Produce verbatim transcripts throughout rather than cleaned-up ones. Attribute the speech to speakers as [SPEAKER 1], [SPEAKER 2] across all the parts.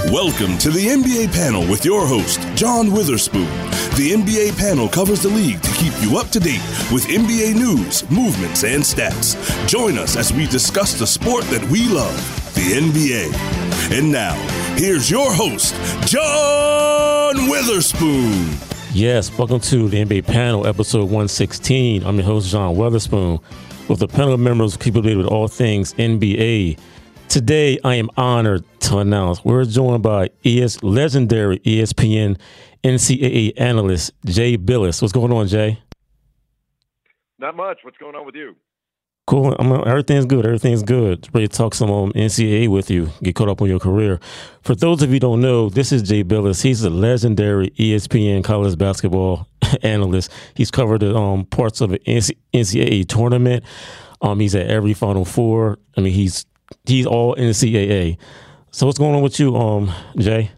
[SPEAKER 1] Welcome to the N B A panel with your host, John Witherspoon. The N B A panel covers the league to keep you up to date with N B A news, movements, and stats. Join us as we discuss the sport that we love, the N B A. And now, here's your host, John Witherspoon.
[SPEAKER 2] Yes, welcome to the N B A panel, episode one sixteen. I'm your host, John Witherspoon, with a panel of members who keep up to date with all things N B A. Today, I am honored to announce we're joined by E S legendary E S P N N C double A analyst Jay Bilas. What's going on, Jay?
[SPEAKER 3] Not much. What's going on with you?
[SPEAKER 2] Cool. I'm, everything's good. Everything's good. Ready to talk some um, N C double A with you. Get caught up on your career. For those of you who don't know, this is Jay Bilas. He's a legendary E S P N college basketball analyst. He's covered the, um, parts of an N C double A tournament. Um, he's at every Final Four. I mean, he's He's all N C double A. So what's going on with you, um, Jay?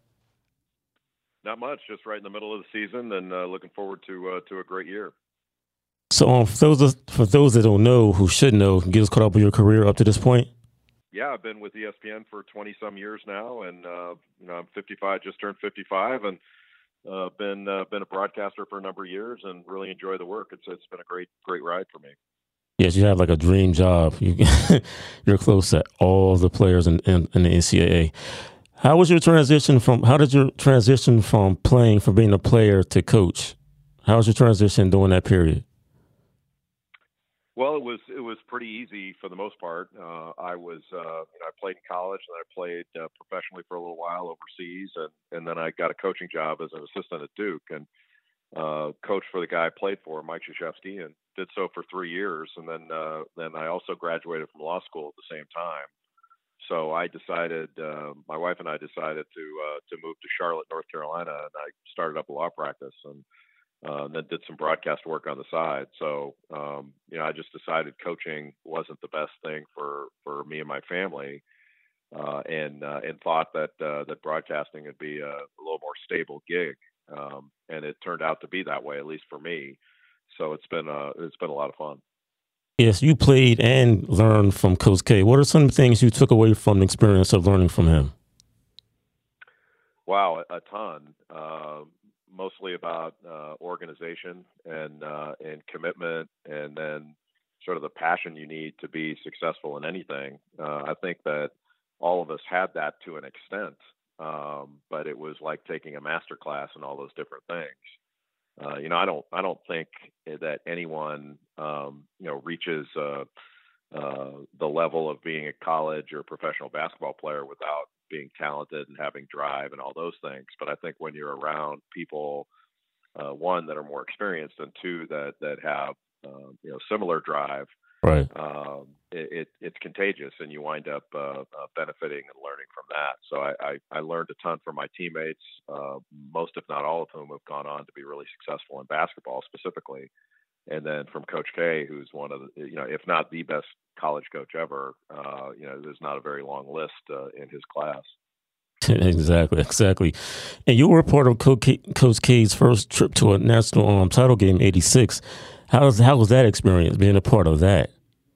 [SPEAKER 3] Not much. Just right in the middle of the season, and uh, looking forward to uh, to a great year.
[SPEAKER 2] So um, for those for those that don't know, who should know, get us caught up with your career up to this point.
[SPEAKER 3] Yeah, I've been with E S P N for twenty some years now, and uh, you know I'm fifty-five, just turned fifty-five, and uh, been uh, been a broadcaster for a number of years, and really enjoy the work. It's it's been a great great ride for me.
[SPEAKER 2] Yes, you have like a dream job. You, you're close to all the players in, in, in the N C double A. How was your transition from? How did your transition from playing, from being a player to coach? How was your transition during that period?
[SPEAKER 3] Well, it was it was pretty easy for the most part. Uh, I was uh, you know I played in college, and I played uh, professionally for a little while overseas, and, and then I got a coaching job as an assistant at Duke, and uh, coached for the guy I played for, Mike Krzyzewski, and did so for three years. And then uh, then I also graduated from law school at the same time. So I decided, uh, my wife and I decided to uh, to move to Charlotte, North Carolina, and I started up a law practice, and uh, then did some broadcast work on the side. So um, you know, I just decided coaching wasn't the best thing for, for me and my family, uh, and uh, and thought that uh, that broadcasting would be a, a little more stable gig. Um, and it turned out to be that way, at least for me. So it's been uh, it's been a lot of fun.
[SPEAKER 2] Yes, you played and learned from Coach K. What are some things you took away from the experience of learning from him?
[SPEAKER 3] Wow, a, a ton. Uh, mostly about uh, organization and uh, and commitment, and then sort of the passion you need to be successful in anything. Uh, I think that all of us had that to an extent. Um, but it was like taking a master class in all those different things. Uh, you know, I don't, I don't think that anyone, um, you know, reaches uh, uh, the level of being a college or professional basketball player without being talented and having drive and all those things. But I think when you're around people, uh, one, that are more experienced, and two, that that have, uh, you know, similar drive,
[SPEAKER 2] right?
[SPEAKER 3] Um, it, it, it's contagious, and you wind up uh, uh, benefiting and learning from that. So I, I, I learned a ton from my teammates, uh, most, if not all of whom have gone on to be really successful in basketball specifically. And then from Coach K, who's one of the, you know, if not the best college coach ever, uh, you know, there's not a very long list uh, in his class.
[SPEAKER 2] Exactly, exactly. And you were a part of Coach K's first trip to a national um, title game, eighty-six. How was, how was that experience, being a part of that?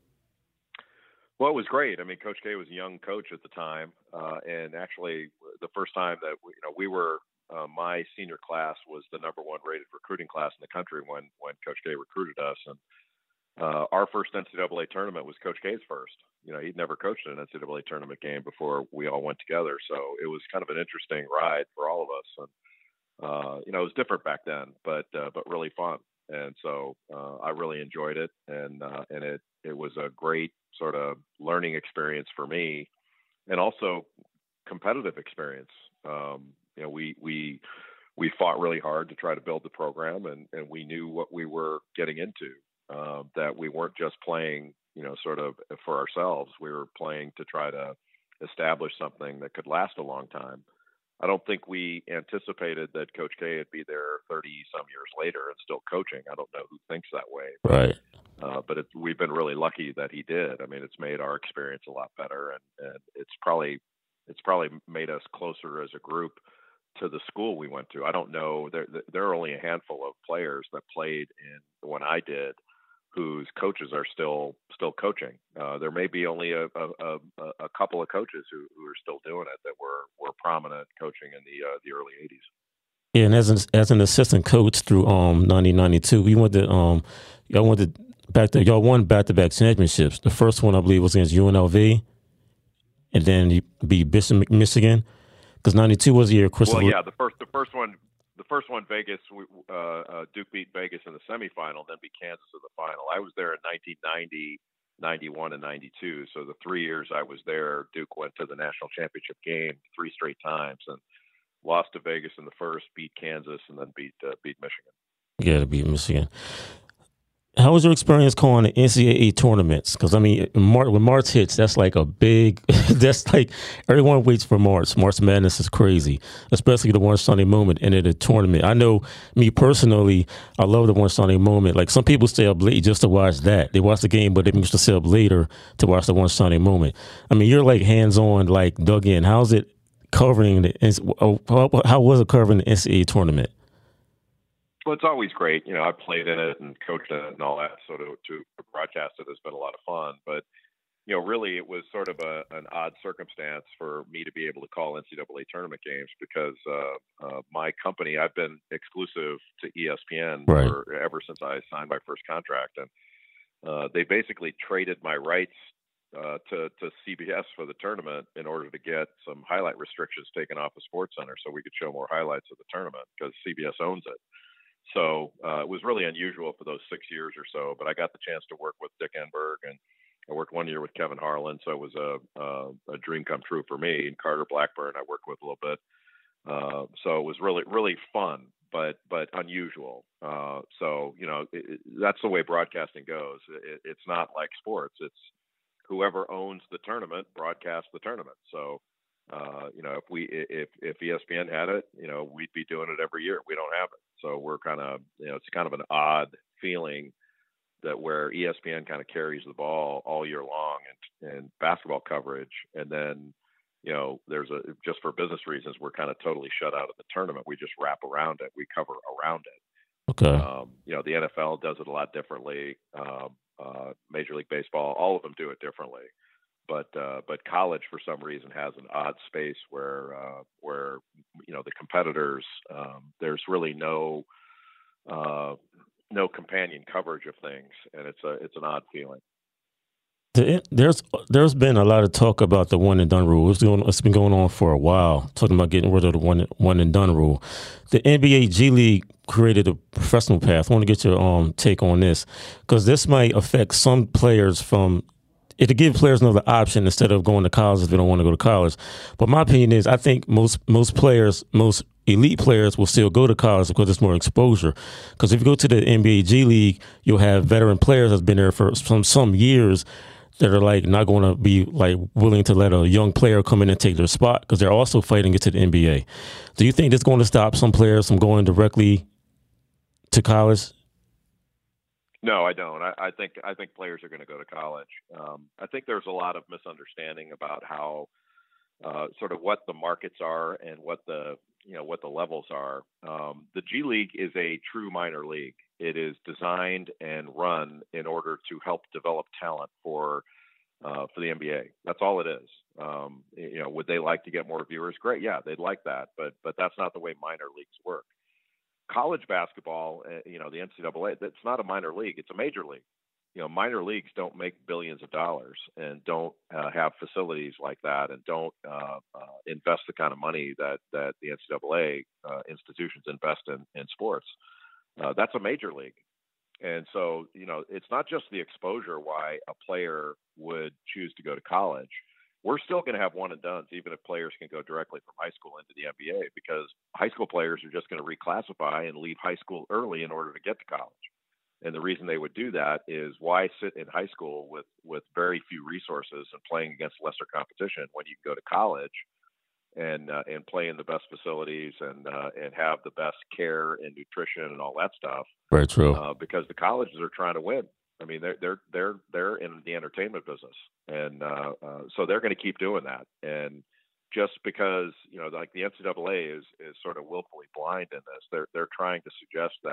[SPEAKER 3] Well, it was great. I mean, Coach K was a young coach at the time, uh, and actually, the first time that we, you know we were, uh, my senior class was the number one rated recruiting class in the country when when Coach K recruited us, and uh, our first N C double A tournament was Coach K's first. You know, he'd never coached an N C double A tournament game before we all went together, so it was kind of an interesting ride for all of us, and uh, you know, it was different back then, but uh, but really fun. And so uh, I really enjoyed it, and uh, and it it was a great sort of learning experience for me, and also competitive experience. Um, you know, we we we fought really hard to try to build the program, and, and we knew what we were getting into. Uh, that we weren't just playing, you know, sort of for ourselves. We were playing to try to establish something that could last a long time. I don't think we anticipated that Coach K would be there thirty some years later and still coaching. I don't know who thinks that way.
[SPEAKER 2] Right.
[SPEAKER 3] Uh, but it, we've been really lucky that he did. I mean, it's made our experience a lot better, and, and it's probably it's probably made us closer as a group to the school we went to. I don't know. There, there are only a handful of players that played in when I did whose coaches are still still coaching. Uh, there may be only a, a, a, a couple of coaches who, who are still doing it that were were prominent coaching in the uh, the early eighties.
[SPEAKER 2] Yeah, and as an, as an assistant coach through um nineteen ninety-two, we went to um y'all went to back to y'all won back to back championships. The first one I believe was against U N L V, and then you beat Bishop Michigan. Because ninety-two was the year Chris.
[SPEAKER 3] Well, yeah, the first the first one the first one Vegas uh, uh, Duke beat Vegas in the semifinal, then beat Kansas in the final. I was there in nineteen ninety, ninety-one, and ninety-two. So the three years I was there, Duke went to the national championship game three straight times and lost to Vegas in the first, beat Kansas, and then beat uh, beat Michigan.
[SPEAKER 2] Yeah, to beat Michigan. How was your experience calling the N C double A tournaments? Because, I mean, Mar- when March hits, that's like a big, that's like, everyone waits for March. March Madness is crazy, especially the One Sunday Moment into the tournament. I know, me personally, I love the One Sunday Moment. Like, some people stay up late just to watch that. They watch the game, but they used to stay up later to watch the One Sunday Moment. I mean, you're like hands-on, like dug in. How's it covering the, how, how was it covering the N C double A tournament?
[SPEAKER 3] Well, it's always great. You know, I played in it and coached in it and all that. So to, to broadcast it has been a lot of fun. But, you know, really it was sort of a, an odd circumstance for me to be able to call N C double A tournament games because uh, uh, my company, I've been exclusive to E S P N
[SPEAKER 2] right.
[SPEAKER 3] for, ever since I signed my first contract. And uh, they basically traded my rights uh, to, to C B S for the tournament in order to get some highlight restrictions taken off of SportsCenter so we could show more highlights of the tournament because C B S owns it. So uh, it was really unusual for those six years or so, but I got the chance to work with Dick Enberg, and I worked one year with Kevin Harlan, so it was a, a, a dream come true for me. And Carter Blackburn I worked with a little bit, uh, so it was really really fun, but but unusual. Uh, so you know it, it, that's the way broadcasting goes. It, it's not like sports; it's whoever owns the tournament broadcasts the tournament. So. Uh, you know, if we if if E S P N had it, you know, we'd be doing it every year. We don't have it, so we're kind of you know, it's kind of an odd feeling that where E S P N kind of carries the ball all year long and and basketball coverage, and then you know, there's a just for business reasons we're kind of totally shut out of the tournament. We just wrap around it. We cover around it.
[SPEAKER 2] Okay.
[SPEAKER 3] Um, you know, the N F L does it a lot differently. Um, uh, Major League Baseball, all of them do it differently. But uh, but college for some reason has an odd space where uh, where you know the competitors um, there's really no uh, no companion coverage of things, and it's a it's an odd feeling.
[SPEAKER 2] There's there's been a lot of talk about the one and done rule. It's going it's been going on for a while, talking about getting rid of the one one and done rule. The N B A G League created a professional path. I want to get your um take on this because this might affect some players from. It'll give players another option instead of going to college if they don't want to go to college. But my opinion is I think most most players, most elite players will still go to college because it's more exposure. Because if you go to the N B A G League, you'll have veteran players that's been there for some, some years that are like not going to be like willing to let a young player come in and take their spot because they're also fighting it to the N B A. Do you think that's going to stop some players from going directly to college?
[SPEAKER 3] No, I don't. I, I think I think players are going to go to college. Um, I think there's a lot of misunderstanding about how uh, sort of what the markets are and what the you know what the levels are. Um, the G League is a true minor league. It is designed and run in order to help develop talent for uh, for the N B A. That's all it is. Um, you know, would they like to get more viewers? Great, yeah, they'd like that. But but that's not the way minor leagues work. College basketball, you know, the N C double A, that's not a minor league. It's a major league. You know, minor leagues don't make billions of dollars and don't uh, have facilities like that and don't uh, uh, invest the kind of money that, that the N C double A uh, institutions invest in, in sports. Uh, that's a major league. And so, you know, it's not just the exposure why a player would choose to go to college. We're still going to have one and dones, even if players can go directly from high school into the N B A, because high school players are just going to reclassify and leave high school early in order to get to college. And the reason they would do that is why sit in high school with, with very few resources and playing against lesser competition when you can go to college and uh, and play in the best facilities and uh, and have the best care and nutrition and all that stuff.
[SPEAKER 2] Very true.
[SPEAKER 3] Uh, because the colleges are trying to win. I mean, they're they're they're they're in the entertainment business, and uh, uh, so they're going to keep doing that. And just because you know, like the N C double A is is sort of willfully blind in this, they're they're trying to suggest that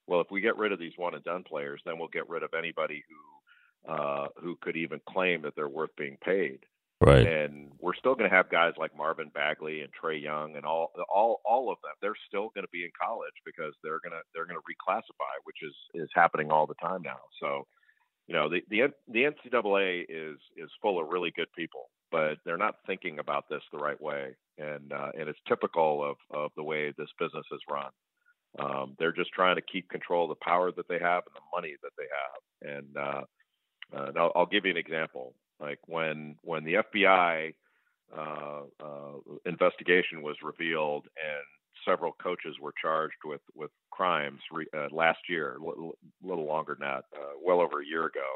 [SPEAKER 3] Well, if we get rid of these one and done players, then we'll get rid of anybody who uh, who could even claim that they're worth being paid.
[SPEAKER 2] Right.
[SPEAKER 3] And we're still going to have guys like Marvin Bagley and Trey Young and all all all of them. They're still going to be in college because they're going to they're going to reclassify, which is is happening all the time now. So, you know, the the the N C double A is is full of really good people, but they're not thinking about this the right way, and uh, and it's typical of of the way this business is run. Um, they're just trying to keep control of the power that they have and the money that they have. And, uh, uh, and I'll, I'll give you an example. Like when when the F B I uh, uh, investigation was revealed and several coaches were charged with with crimes re, uh, last year, a little, little longer than that, uh, well over a year ago.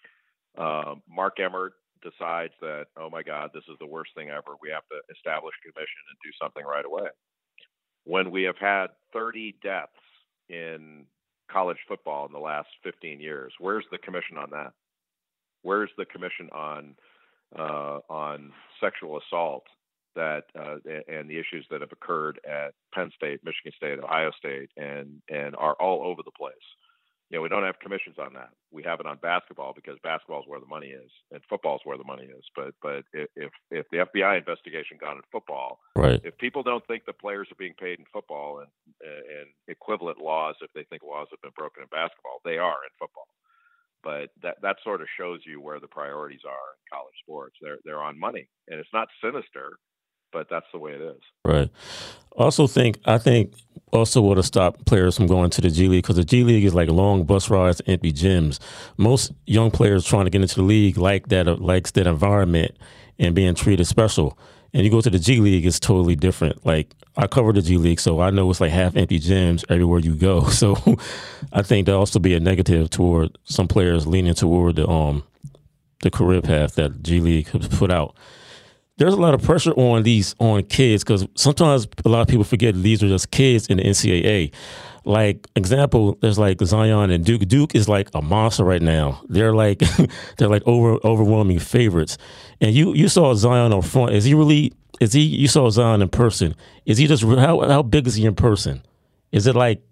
[SPEAKER 3] Uh, Mark Emmert decides that, oh my God, this is the worst thing ever. We have to establish a commission and do something right away. When we have had thirty deaths in college football in the last fifteen years, where's the commission on that? Where's the commission on uh, on sexual assault that uh, and the issues that have occurred at Penn State, Michigan State, Ohio State, and and are all over the place? You know, we don't have commissions on that. We have it on basketball because basketball is where the money is, and football is where the money is. But but if if the F B I investigation got in football,
[SPEAKER 2] right.
[SPEAKER 3] If people don't think the players are being paid in football and and equivalent laws, if they think laws have been broken in basketball, they are in football. But that that sort of shows you where the priorities are in college sports. They're they're on money, and it's not sinister, but that's the way it is.
[SPEAKER 2] Right. Also think I think also would have stopped players from going to the G League because the G League is like long bus rides, empty gyms. Most young players trying to get into the league like that, likes that environment and being treated special. And you go to the G League, it's totally different. Like I cover the G League, so I know it's like half empty gyms everywhere you go. So I think that also be a negative toward some players leaning toward the um the career path that G League has put out. There's a lot of pressure on these on kids because sometimes a lot of people forget these are just kids in the N C double A. Like example, there's like Zion and Duke. Duke is like a monster right now. They're like they're like over overwhelming favorites. And you you saw Zion on front. Is he really? Is he? You saw Zion in person. Is he just how how big is he in person? Is it like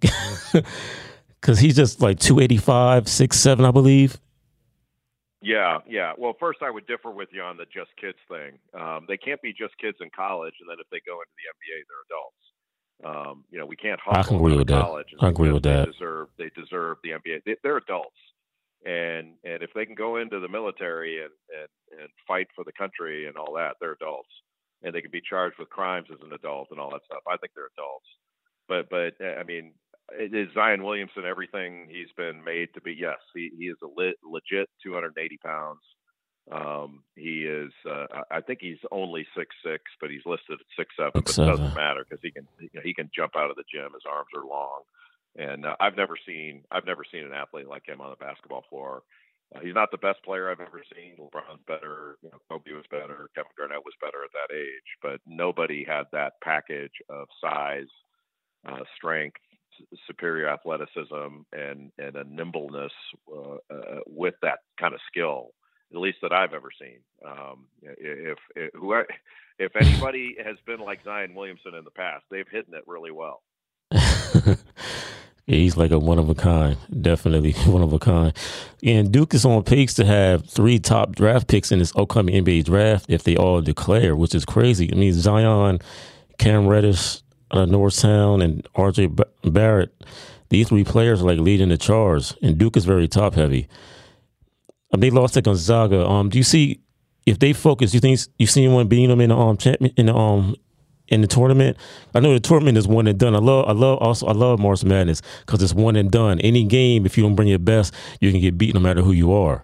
[SPEAKER 2] because he's just like two eighty-five, six seven, I believe.
[SPEAKER 3] Yeah, yeah. Well, first I would differ with you on the just kids thing. Um, they can't be just kids in college, and then if they go into the N B A, they're adults. Um, you know, we can't hustle
[SPEAKER 2] I can agree with
[SPEAKER 3] college.
[SPEAKER 2] that. I agree with
[SPEAKER 3] they
[SPEAKER 2] that.
[SPEAKER 3] Deserve, they deserve the N B A. They, they're adults, and and if they can go into the military and, and, and fight for the country and all that, they're adults, and they can be charged with crimes as an adult and all that stuff. I think they're adults. But but I mean, is Zion Williamson everything he's been made to be? Yes, he, he is a lit, legit two hundred eighty pounds. Um, he is, uh, I think he's only six six, but he's listed at six seven. But it doesn't matter because he can you know, he can jump out of the gym. His arms are long, and uh, I've never seen I've never seen an athlete like him on the basketball floor. Uh, he's not the best player I've ever seen. LeBron's better, you know, Kobe was better, Kevin Garnett was better at that age, but nobody had that package of size, uh, strength, superior athleticism, and and a nimbleness uh, uh, with that kind of skill, at least that I've ever seen. Um, if if, who, if anybody has been like Zion Williamson in the past, they've hidden it really well.
[SPEAKER 2] Yeah, he's like a one of a kind, definitely one of a kind. And Duke is on pace to have three top draft picks in this upcoming N B A draft if they all declare, which is crazy. I mean, Zion, Cam Reddish, uh, Norristown, and R J Barrett, these three players are like leading the charge, and Duke is very top heavy. Um, they lost to Gonzaga. Um, do you see if they focus? You think you see anyone beating them in the um champion in the um in the tournament? I know the tournament is one and done. I love I love also I love March Madness because it's one and done. Any game, if you don't bring your best, you can get beat no matter who you are.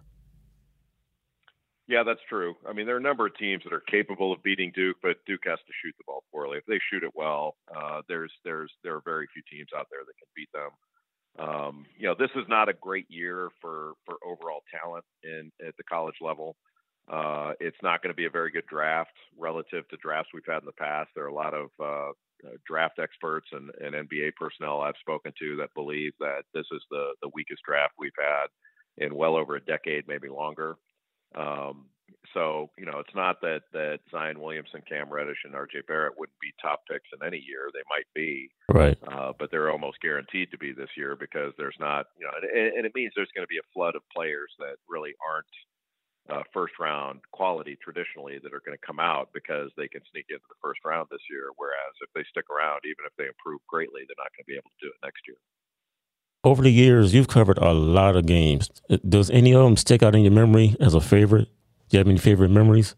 [SPEAKER 3] Yeah, that's true. I mean, there are a number of teams that are capable of beating Duke, but Duke has to shoot the ball poorly. If they shoot it well, uh, there's there's there are very few teams out there that can beat them. Um, you know, this is not a great year for, for overall talent in at the college level. Uh, it's not going to be a very good draft relative to drafts we've had in the past. There are a lot of uh, draft experts and, and N B A personnel I've spoken to that believe that this is the, the weakest draft we've had in well over a decade, maybe longer. Um, so, you know, it's not that, that Zion Williamson, Cam Reddish, and R J Barrett wouldn't be top picks in any year. They might be.
[SPEAKER 2] Right.
[SPEAKER 3] Uh, but they're almost guaranteed to be this year because there's not, you know, and, and it means there's going to be a flood of players that really aren't uh, first round quality traditionally that are going to come out because they can sneak into the first round this year. Whereas if they stick around, even if they improve greatly, they're not going to be able to do it next year.
[SPEAKER 2] Over the years, you've covered a lot of games. Does any of them stick out in your memory as a favorite? Do you have any favorite memories?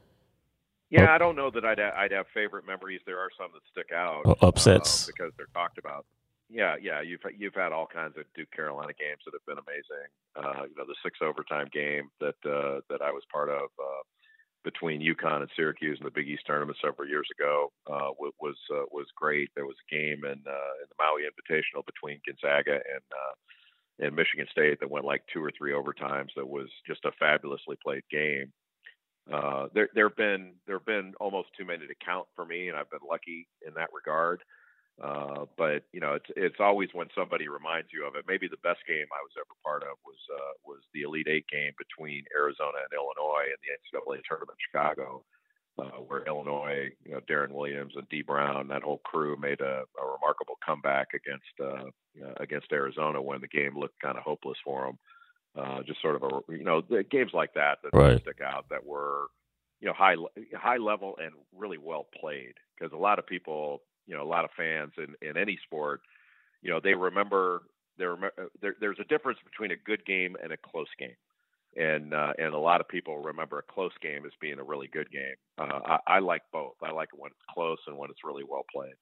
[SPEAKER 3] Yeah, I don't know that I'd I'd have favorite memories. There are some that stick out.
[SPEAKER 2] Or upsets
[SPEAKER 3] uh, because they're talked about. Yeah, yeah. You've you've had all kinds of Duke Carolina games that have been amazing. Uh, you know, the six overtime game that uh, that I was part of uh, between UConn and Syracuse in the Big East tournament several years ago uh, was uh, was great. There was a game in uh, in the Maui Invitational between Gonzaga and uh, and Michigan State that went like two or three overtimes. That was just a fabulously played game. Uh, there there have been there have been almost too many to count for me, and I've been lucky in that regard. Uh, but you know, it's it's always when somebody reminds you of it. Maybe the best game I was ever part of was uh, was the Elite Eight game between Arizona and Illinois in the N C double A tournament in Chicago, uh, where Illinois, you know, Darren Williams and Dee Brown, that whole crew made a, a remarkable comeback against uh, uh, against Arizona when the game looked kind of hopeless for them. Uh, just sort of a, you know, the games like that that
[SPEAKER 2] right.
[SPEAKER 3] stick out that were, you know, high high level and really well played. Because a lot of people, you know, a lot of fans in, in any sport, you know, they remember there, there there's a difference between a good game and a close game, and uh, and a lot of people remember a close game as being a really good game. Uh, I, I like both. I like it when it's close and when it's really well played.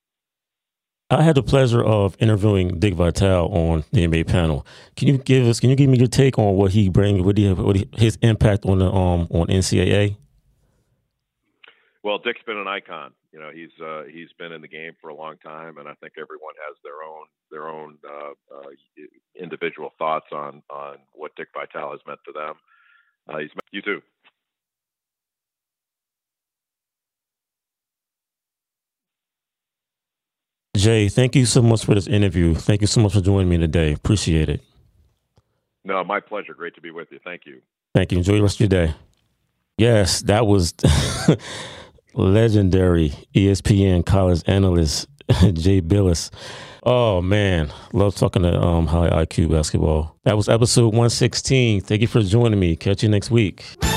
[SPEAKER 2] I had the pleasure of interviewing Dick Vitale on the N B A panel. Can you give us? Can you give me your take on what he brings? What he, what he, his impact on the um on N C double A?
[SPEAKER 3] Well, Dick's been an icon. You know, he's uh, he's been in the game for a long time, and I think everyone has their own their own uh, uh, individual thoughts on on what Dick Vitale has meant to them. Uh, he's you too.
[SPEAKER 2] Jay, thank you so much for this interview. Thank you so much for joining me today. Appreciate it.
[SPEAKER 3] No, my pleasure. Great to be with you. Thank you.
[SPEAKER 2] Thank you. Enjoy the rest of your day. Yes, that was legendary E S P N college analyst Jay Bilas. Oh, man. Love talking to um, high I Q basketball. That was episode one sixteen. Thank you for joining me. Catch you next week.